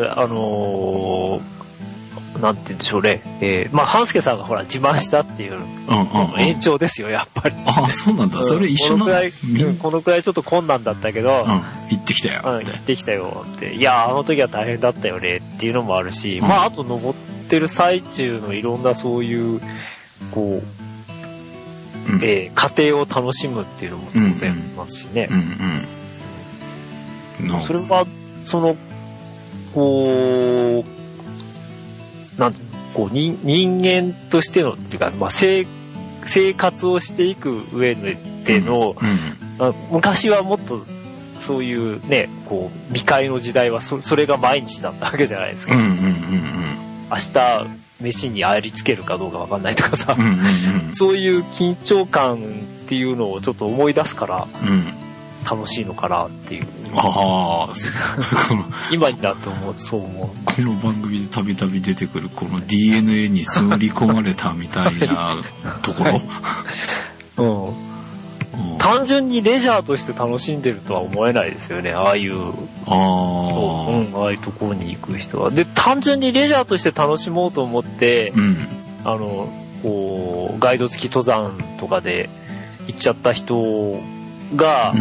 Speaker 3: なんて言うんでしょうね。まあ半助さんがほら自慢したっていう延長ですよ、やっぱり。
Speaker 2: ああ、そうなんだ。それ一緒なの。
Speaker 3: このくらいちょっと困難だったけど、
Speaker 2: 行ってきたよって。
Speaker 3: 行ってきたよって。いや、あの時は大変だったよねっていうのもあるし、まああと登ってる最中のいろんなそういう、こう、過程を楽しむっていうのも当然ありますしね。それは、こう、なんてこう人間としてのっていうか、まあ、生活をしていく上での、昔はもっとそういうね、こう未開の時代はそれが毎日だったわけじゃないですか。明日飯にありつけるかどうかわかんないとかさ、そういう緊張感っていうのをちょっと思い出すから、楽しいのかなっていう。今になってそう思う。
Speaker 2: この番組でたびたび出てくるこの DNA に座り込まれたみたいなところ。
Speaker 3: 単純にレジャーとして楽しんでるとは思えないですよね。ああいうああいうところに行く人は。で、単純にレジャーとして楽しもうと思って、こうガイド付き登山とかで行っちゃった人が、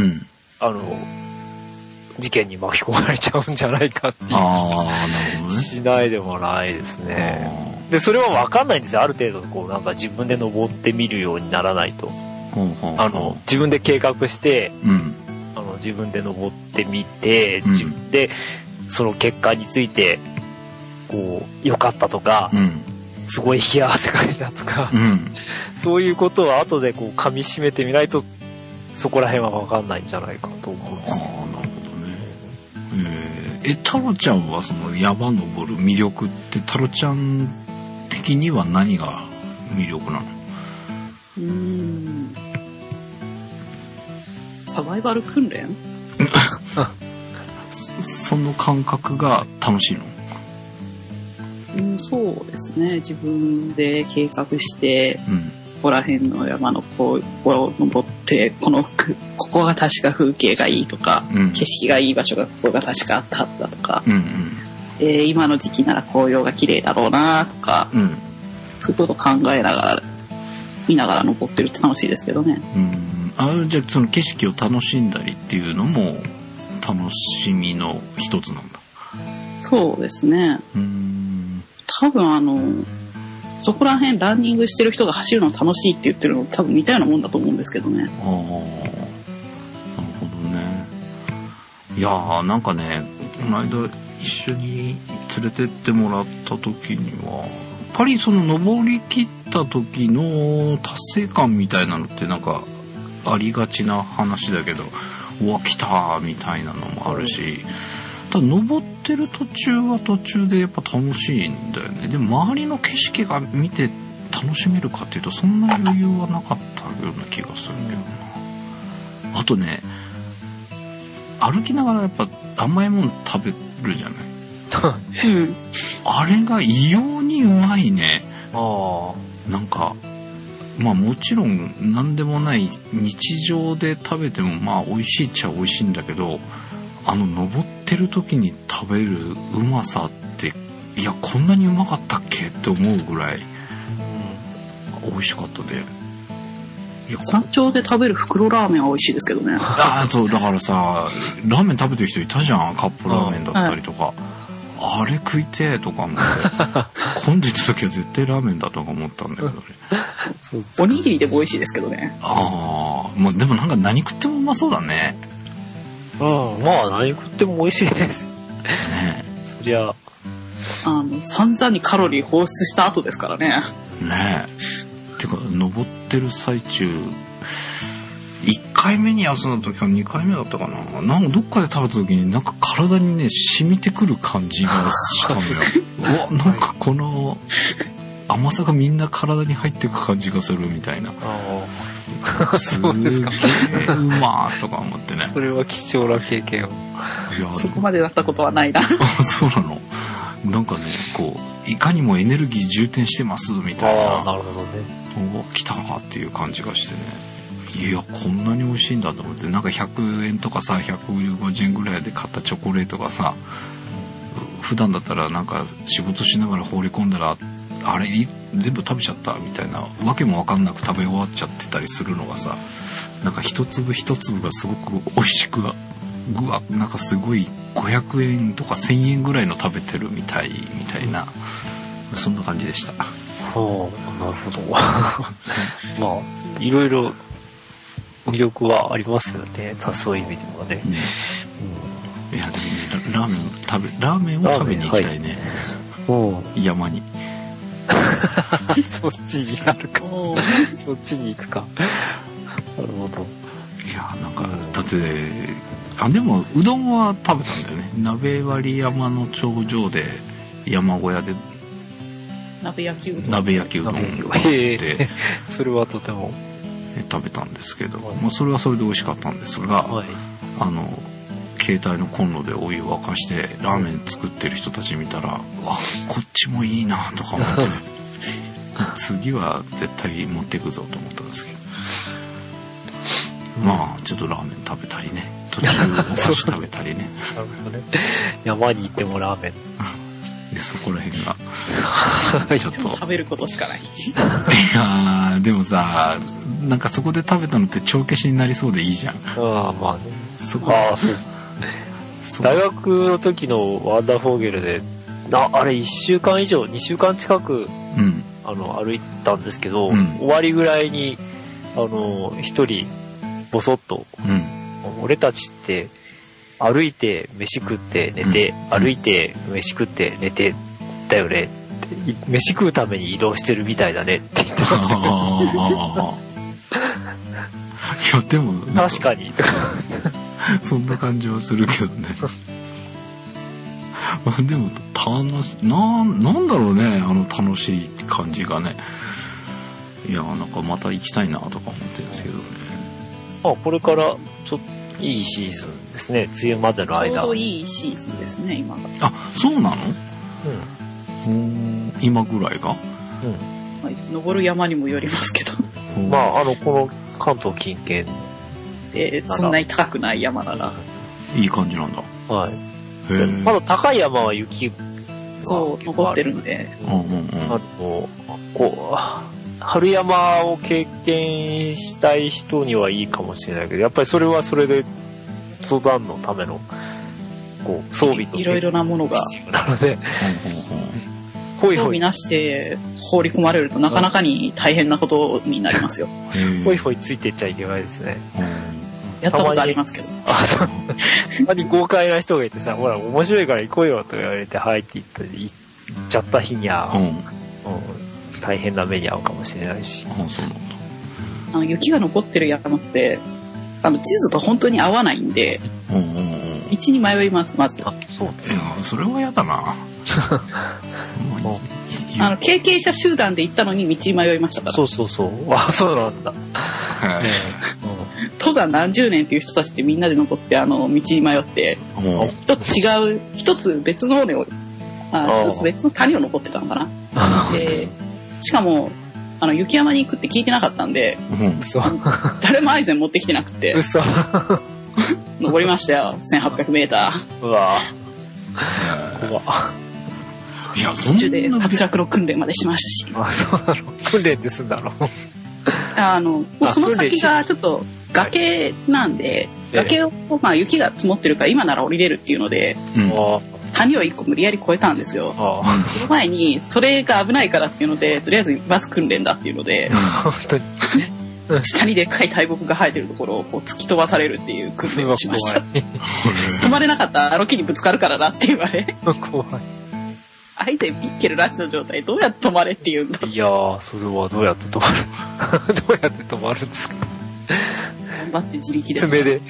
Speaker 3: 事件に巻き込まれちゃうんじゃないかっていう気がしないでもないですね。で、それは分かんないんですよ。ある程度こうなんか自分で登ってみるようにならないと。自分で計画して、自分で登ってみて、自分でその結果についてこう良かったとか、すごい冷や汗かいたとか、そういうことを後でこう噛み締めてみないとそこら辺は分かんないんじゃないかと思うんですけど。
Speaker 2: なるほどね。タロちゃんはその山登る魅力ってタロちゃん的には何が魅力なの？
Speaker 4: サバイバル訓練
Speaker 2: その感覚が楽しい
Speaker 4: の？そうですね。自分で計画して、ここら辺の山のここを登ってここが確か風景がいいとか、景色がいい場所がここが確かあったはずだとか、今の時期なら紅葉が綺麗だろうなとか、そういうことを考えながら見ながら登ってるって楽しいですけどね。
Speaker 2: じゃあその景色を楽しんだりっていうのも楽しみの一つなんだ。
Speaker 4: そうですね。多分そこら辺ランニングしてる人が走るの楽しいって言ってるの多分似たようなもんだと思うんですけどね。なるほ
Speaker 2: どね。いやーなんかね、この間一緒に連れてってもらった時にはやっぱりその登り切った時の達成感みたいなのってなんかありがちな話だけど、うわ来たみたいなのもあるし、ただ登ってる途中は途中でやっぱ楽しいんだよね。でも周りの景色が見て楽しめるかっていうとそんな余裕はなかったような気がするけどな。あとね、歩きながらやっぱ甘いもの食べるじゃないあれが異様にうまいね。なんかまあもちろん何でもない日常で食べてもまあ美味しいっちゃ美味しいんだけど、登ってる時に食べるうまさっていやこんなにうまかったっけって思うぐらい美味しかったね。
Speaker 4: 山頂で食べる袋ラーメンは美味しいですけどね。
Speaker 2: そうだからさ、ラーメン食べてる人いたじゃん。カップラーメンだったりとか、あれ食いてーとか思って混んでた時は絶対ラーメンだとか思ったんだけどね
Speaker 4: おにぎりでも美味しいですけどね。
Speaker 2: でもなんか何食ってもうまそうだね。
Speaker 3: まあ何食っても美味しいですね。そりゃ
Speaker 4: 散々にカロリー放出した後ですからね。
Speaker 2: てか登ってる最中1回目に休んだ時は2回目だったかな、なんかどっかで食べた時になんか体にね染みてくる感じがしたのようわ、なんかこの甘さがみんな体に入ってく感じがするみたいな。
Speaker 3: そうですか。
Speaker 2: すげえうまーとか思ってね。
Speaker 3: それは貴重な経験を。
Speaker 2: いや
Speaker 4: そこまでだったことはないな。
Speaker 2: そうなの。なんかね、こういかにもエネルギー充填してますみたいな。
Speaker 3: なるほどね。
Speaker 2: お来たっていう感じがしてね。いやこんなに美味しいんだと思って、なんか100円とかさ150円ぐらいで買ったチョコレートがさ、普段だったらなんか仕事しながら放り込んだらあれ全部食べちゃったみたいな、わけも分かんなく食べ終わっちゃってたりするのがさ、なんか一粒一粒がすごく美味しく、うわなんかすごい500円とか1000円ぐらいの食べてるみたいな、そんな感じでした。
Speaker 3: はあ、なるほど。まあいろいろ魅力はありますよね。そういう意味ではね。
Speaker 2: いやでもね、ラーメンを食べに行きたいね。山に。
Speaker 3: そっちになるか。そっちに行くか。なるほど。
Speaker 2: いやなんかだってでもうどんは食べたんだよね。鍋割山の頂上で山小屋で
Speaker 4: 鍋焼きうどん
Speaker 2: で
Speaker 3: それはとても
Speaker 2: 食べたんですけど、まあ、それはそれで美味しかったんですが、携帯のコンロでお湯を沸かしてラーメン作ってる人たち見たら、わこっちもいいなとか思ってね次は絶対持っていくぞと思ったんですけど、まあちょっとラーメン食べたりね、途中お菓子食べたりね
Speaker 3: なるほどね。山に行ってもラーメン
Speaker 2: でそこら辺がちょっと
Speaker 4: 食べることしかない。い
Speaker 2: やでもさ、なんかそこで食べたのって帳消しになりそうでいいじゃん。
Speaker 3: まあね。そう大学の時のワンダーフォーゲルであれ1週間以上2週間近く、歩いたんですけど、終わりぐらいに一人ボソッと、俺たちって歩いて飯食って寝て、歩いて飯食って寝てだよねって、飯食うために移動してるみたいだねって言ってましたけど
Speaker 2: いやでも
Speaker 3: 確かに
Speaker 2: そんな感じはするけどねでもなんだろうね、楽しい感じがね。いやなんかまた行きたいなとか思ってるんですけどね。
Speaker 3: これからちょっといいシーズンですね。梅雨までの間。
Speaker 4: ちょうどいいシーズンですね今が。
Speaker 2: あ、そうなの？今ぐらいが？
Speaker 4: 登る山にもよりますけど。
Speaker 3: まあこの関東近県
Speaker 4: そんなに高くない山なら
Speaker 2: いい感じなんだ。
Speaker 3: はい。まだ高い山は雪
Speaker 4: そう残ってるんで、
Speaker 3: 春山を経験したい人にはいいかもしれないけど、やっぱりそれはそれで登山のための装備と
Speaker 4: いろいろなものが
Speaker 3: 必要なので、
Speaker 4: 装備なしで放り込まれるとなかなかに大変なことになりますよ。
Speaker 3: ホイホイついてっちゃいけないですね。
Speaker 4: やったことありますけど。
Speaker 3: たまに豪快な人がいてさ、ほら面白いから行こうよと言われて入って行っちゃった日には、大変な目に遭うかもしれないし。
Speaker 2: そうなんだ。
Speaker 4: 雪が残ってる山って地図と本当に合わないんで、道に迷います。まず。
Speaker 3: そうです。
Speaker 2: いやそれは嫌だな。
Speaker 4: 経験者集団で行ったのに道に迷いましたから。
Speaker 3: そう。そうなんだ。
Speaker 4: 登山何十年っていう人たちってみんなで残って道に迷って、一つ別のね一つ別の谷を登ってたのかな。でしかも雪山に行くって聞いてなかったんで、誰もアイゼン持ってきてなくて登りましたよ 1800 メーター。
Speaker 3: うわ
Speaker 2: いやそんな
Speaker 4: 途中で滑落の訓練までしましたし。
Speaker 3: そうなの。訓練ですんだろ
Speaker 4: う。その先がちょっと崖なんで、崖を雪が積もってるから今なら降りれるっていうので、谷を一個無理やり越えたんですよ。その前にそれが危ないからっていうので、とりあえずまず訓練だっていうので、
Speaker 3: 本当に
Speaker 4: 下にでっかい大木が生えてるところを突き飛ばされるっていう訓練をしました。止まれなかったら木にぶつかるからなって言われ。
Speaker 3: 怖い。
Speaker 4: アイゼン・ピッケルラチの状態どうやって止まれって言うんだ。
Speaker 3: いやー、それはどうやって止まるどうやって止まるんですか。
Speaker 4: 頑張って自力で。
Speaker 3: 爪で。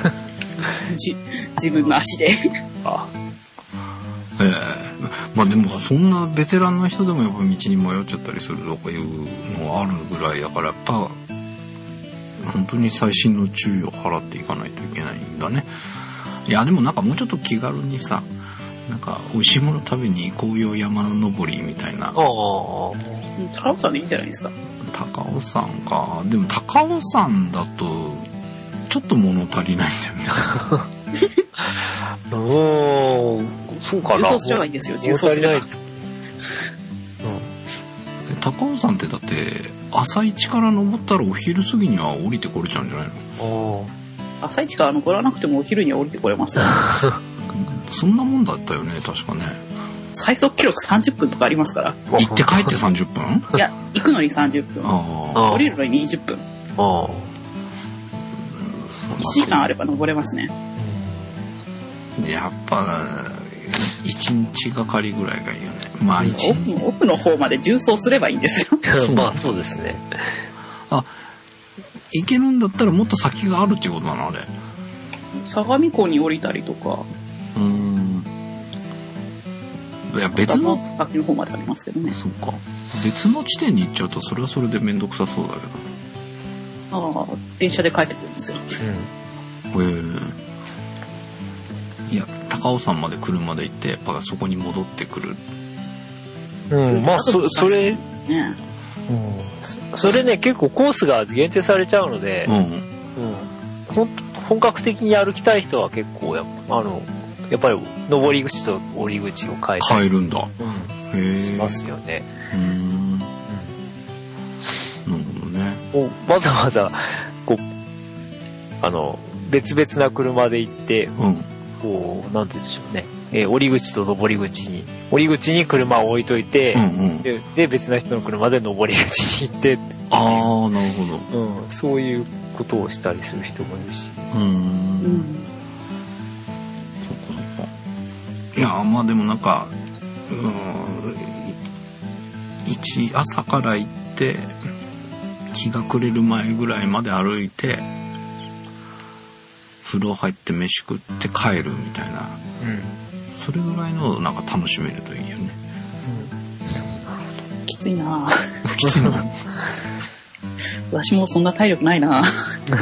Speaker 4: 自分の足で。
Speaker 3: あ
Speaker 2: まあでもそんなベテランの人でもやっぱ道に迷っちゃったりするとかいうのがあるぐらいだから、やっぱ本当に細心の注意を払っていかないといけないんだね。いやでもなんかもうちょっと気軽にさ、なんか美味しいもの食べに紅葉山登りみたいな。
Speaker 4: 高尾山でいいんじゃないですか。
Speaker 2: 高尾山か。でも高尾山だとちょっと物足りないんだよね。
Speaker 3: そうかな。
Speaker 4: 重装すればいいんですよ。重装すれば。
Speaker 2: 高尾山ってだって朝一から登ったらお昼過ぎには降りてこれちゃうんじゃないの？
Speaker 4: 朝一から登らなくてもお昼には降りてこれますよ。
Speaker 2: そんなもんだったよね、確かね。
Speaker 4: 最速記録30分とかありますから。
Speaker 2: 行って帰って30分？
Speaker 4: いや、行くのに30分。降りるのに20分。1時間あれば登れますね。
Speaker 2: やっぱ1日がかりぐらいがいいよね。まあ
Speaker 4: 奥の方まで縦走すればいいんですよ。
Speaker 3: まあそうですね。
Speaker 2: 行けるんだったらもっと先があるっていうことなのあれ。
Speaker 4: 相模湖に降りたりとか。
Speaker 2: いや別の
Speaker 4: 先の方までありますけどね。
Speaker 2: そうか。別の地点に行っちゃうとそれはそれで面倒くさそうだけど。
Speaker 4: 電車で帰ってくるんですよ。
Speaker 2: いや高尾山まで車で行ってやっぱそこに戻ってくる。
Speaker 3: まあそれね。それね結構コースが限定されちゃうので、本格的に歩きたい人は結構やっぱり登り口と降り口を変え
Speaker 2: るんだ。
Speaker 3: しますよね。
Speaker 2: なるほどね。
Speaker 3: わざわざこう別々な車で行って、こうなんて言うんでしょうね。降り口と登り口に車を置いといて、で別な人の車で登り口に行ってって
Speaker 2: なるほど。
Speaker 3: そういうことをしたりする人もいるし。
Speaker 2: いやまあでもなんか朝から行って日が暮れる前ぐらいまで歩いて風呂入って飯食って帰るみたいな、それぐらいのなんか楽しめるといいよね。
Speaker 4: きついな
Speaker 2: きついな
Speaker 4: 私もそんな体力ないな。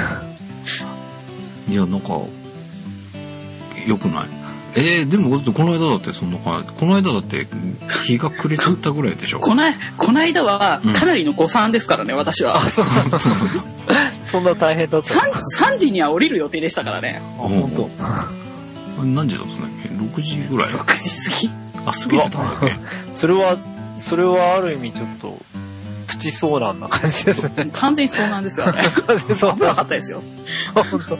Speaker 2: いやなんかよくない？でもこの間だって日が暮れちゃったぐらいでしょ。この
Speaker 4: 間はかなりの誤算ですからね、私は。
Speaker 3: そんな大変だった。
Speaker 4: 3時には降りる予定でしたからね。
Speaker 2: 本当。何時だったんだっけ？6時ぐらい。
Speaker 4: 6時過ぎ。
Speaker 2: 過ぎてたんだっけ？
Speaker 3: それはある意味ちょっとプチ遭難な感じですね。
Speaker 4: 完全に遭難ですよね。危なかったですよ。
Speaker 3: 本当。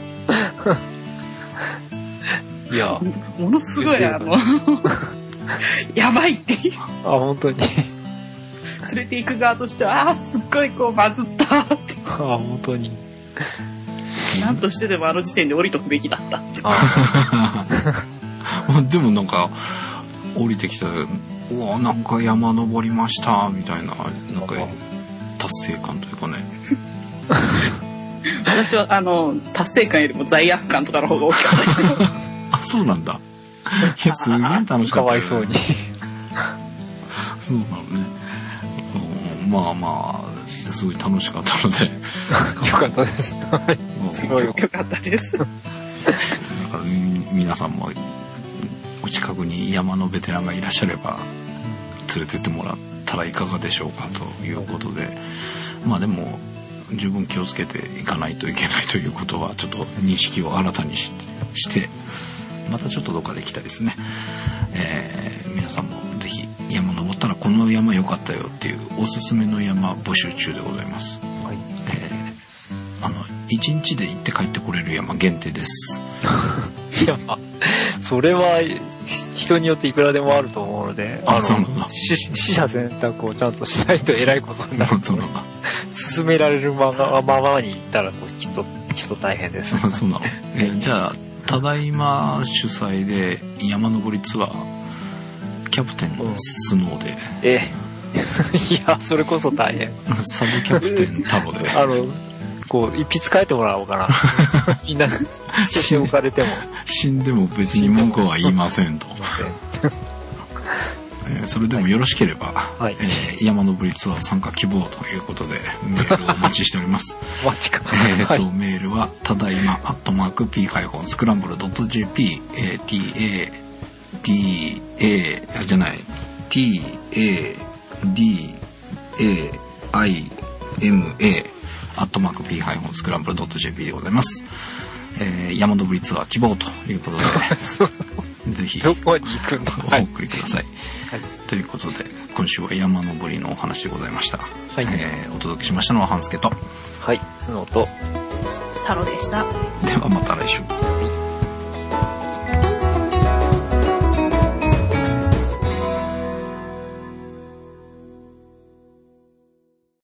Speaker 3: いや、
Speaker 4: ものすごいやばいっていう。
Speaker 3: 本当に。
Speaker 4: 連れて行く側としては、すっごいこうバズったって。
Speaker 3: 本当に。
Speaker 4: なんとしてでもあの時点で降りとくべきだったって。
Speaker 2: でもなんか降りてきたら、なんか山登りましたみたいな、なんか達成感というかね。
Speaker 4: 私は達成感よりも罪悪感とかの方が大きかったですよ。
Speaker 2: そうなんだ。いやすげえ楽しかった、
Speaker 3: かわいそうに。
Speaker 2: そうなのね。まあすごい楽しかったので
Speaker 3: よかったです。
Speaker 4: すごいよかったです。
Speaker 2: なんか皆さんもお近くに山のベテランがいらっしゃれば連れてってもらったらいかがでしょうかということで、まあでも十分気をつけていかないといけないということはちょっと認識を新たにしてまたちょっとどっかで来たですね、皆さんもぜひ山登ったらこの山良かったよっていうおすすめの山募集中でございます。1日で行って帰ってこれる山限定です。
Speaker 3: いや、それは人によっていくらでもあると思うので、死者選択をちゃんとしないと偉いことになる。進められるままに行ったらきっと大変です。
Speaker 2: そうなの。じゃあただいま主催で山登りツアーキャプテンスノーで。
Speaker 3: いや、それこそ大変。
Speaker 2: サブキャプテン太郎で。
Speaker 3: こう、一筆書いてもらおうかな。みんな、捨てておかれても。
Speaker 2: 死んでも別に文句は言いませんと。それでもよろしければ、はい、山登りツアー参加希望ということでメールをお待ちしております。
Speaker 3: マジか。
Speaker 2: メールはただいま@p-scramble.jp TADAIMA @p-scramble.jp でございます。山登りツアー希望ということでぜひ
Speaker 3: どこに行くの
Speaker 2: お送りください、はい、ということで今週は山登りのお話でございました、はい、お届けしましたのは半助と
Speaker 3: はい、スノーと
Speaker 4: 太郎でした。
Speaker 2: ではまた来週。